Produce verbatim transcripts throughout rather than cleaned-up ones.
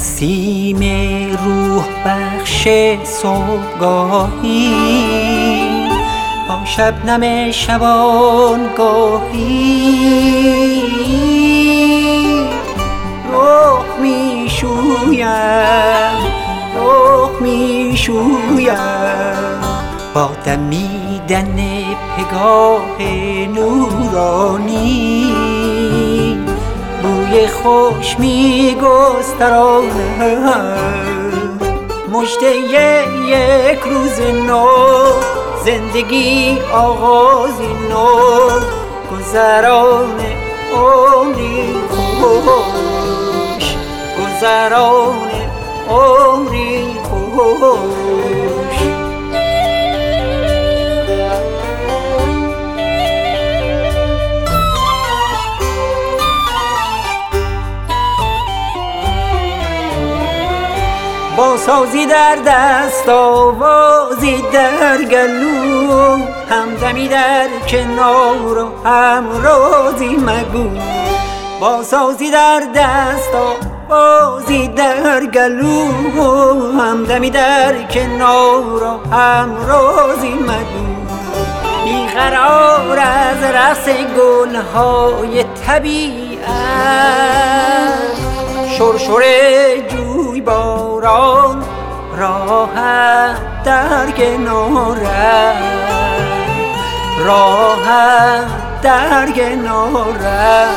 نسیم روح بخش صبحگاهی با شبنم شبانگاهی رخ می شویم رخ می شویم با دمیدن پگاه نورانی بوی خوش می گستراند مژده یک روز نو زندگی آغازی نو گذران عمری خوش گذران عمری خوش با سازی در دست آوازی در گلو همدمی در کنار و همرازی مگو با سازی در دست آوازی در گلو همدمی در کنار و همرازی مگو بیقرار از رقص گلهای طبیعت شرشر جوی باران راحت در کنارت راحت در کنارت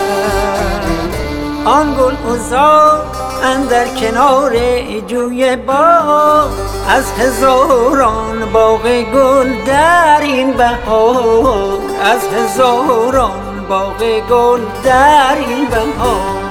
آن گل عذار اندر کنار جوی باغ از هزاران باغ گل در این بهار از هزاران باغ گل در این بهار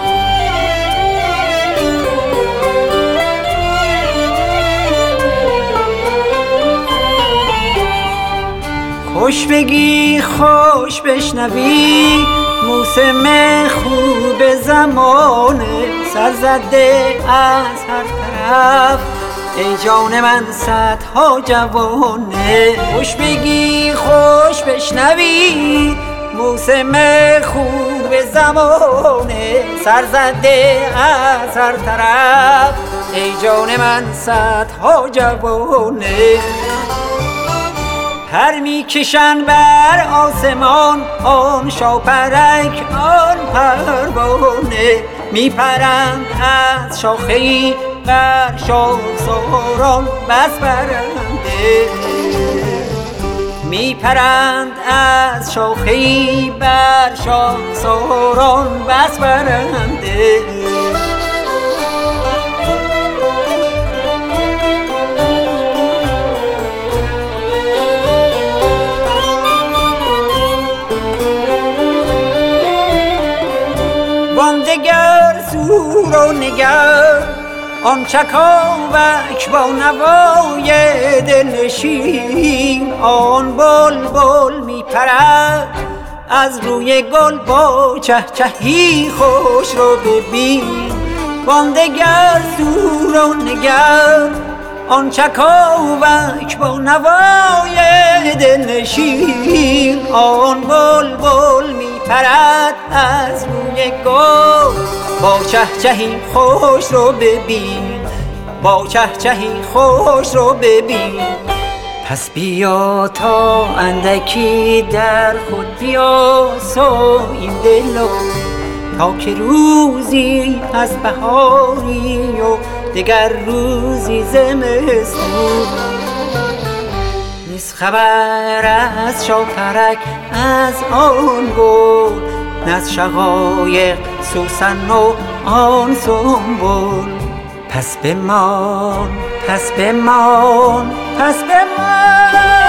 خوش بگی خوش بشنوی موسم خوب زمانه سرزده از هر طرف ای جان من صدها جوانه خوش بگی خوش بشنوی موسم خوب زمانه سرزده از هر طرف ای جان من صدها جوانه پر می کشن بر آسمان آن شاپرک آن پروانه می پرند از شاخه‌ای بر شاخساران بس پرنده می پرند از شاخه‌ای بر شاخساران بس پرنده دگر سور و نگر آن چکاوک با نوای دلنشین آن بلبل می پرد از روی گل با چهچهی خوش رو ببین وان دگر سور و نگر آن چکاوک با نوای دلنشین آن بلبل می پرد از روی گل با چهچهی خوش رو ببین با چهچهی خوش رو ببین پس بیا تا اندکی در خود بیاسا این دلو تا که روزی از بهاری و دگر روزی زمستون نیست خبر از شاپرک از آن گل نه از شقایق سوسن و آن سنبل پس بمان پس بمان پس بمان